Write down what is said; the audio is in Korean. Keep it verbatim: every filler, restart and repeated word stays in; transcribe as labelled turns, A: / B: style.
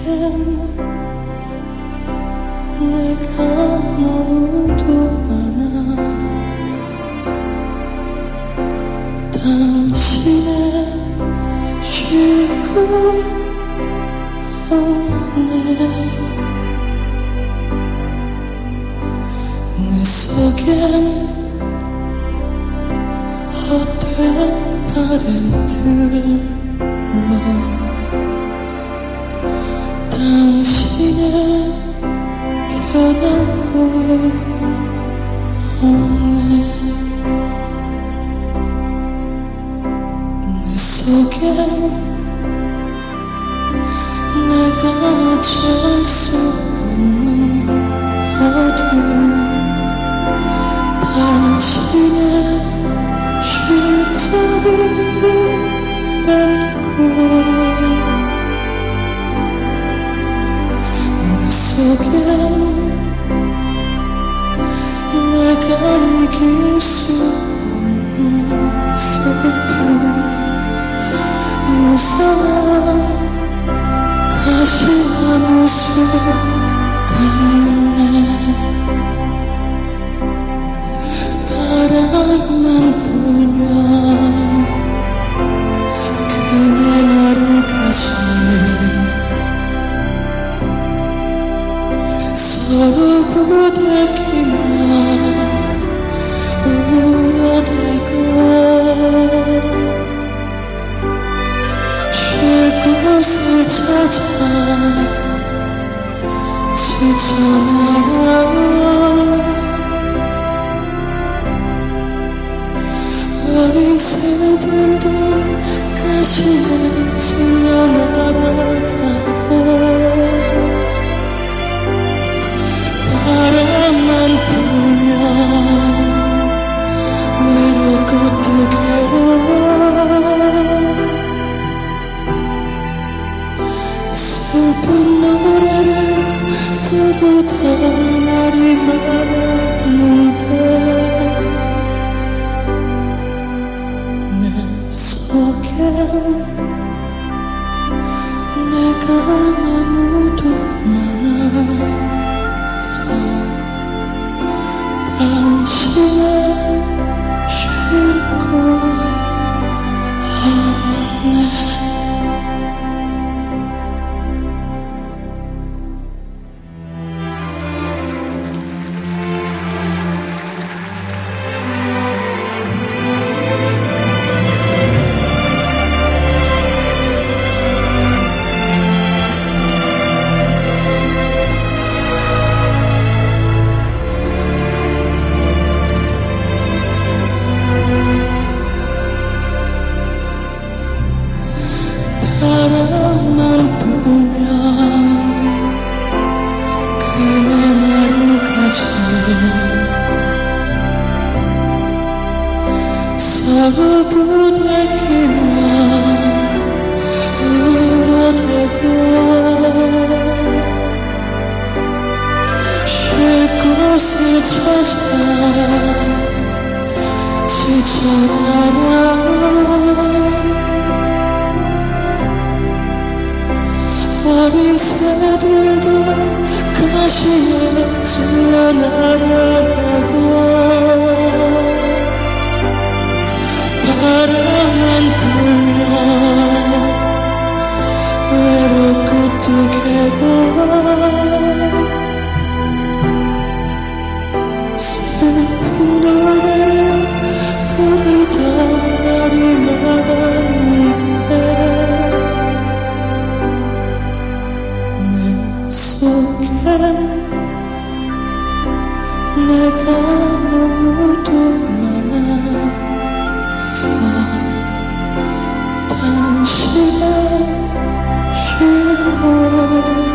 A: 내가 너무도 많아. 당신의 쉴 곳 없네. 내 속엔 헛된 바람들로 당신의 변한 곳 없네. 내 속엔 내가 어쩔 수 없는 어둠, 당신의 쉴 자리를 닫고 내 속엔 내가 이길 수 없는 슬픔, 무서워 가시나무 숲 같네. 바람만 불면 그 메마른 가슴 서로 부대끼며 울어대고 쉴 곳을 찾아 지쳐나와 어린 새들도 가시에 찔려 날아가고 바람만 불면 외롭고 또 괴로워 슬픈 노래를 부르던 날이 많았는데 내 속엔 내가 너무도 많아서 당신의 쉴 곳 없네. 바람만 불면 그 메마른 가슴 서로 부대끼며 울어대고 쉴 곳을 찾아 지쳐나와 어린 새들도 가시에 찔려 날아가고 바람만 불면 외롭고 또 괴로워 슬픈 노래를 부르던 날이 많았는데 내가 너무도 많아서 당신의 쉴 곳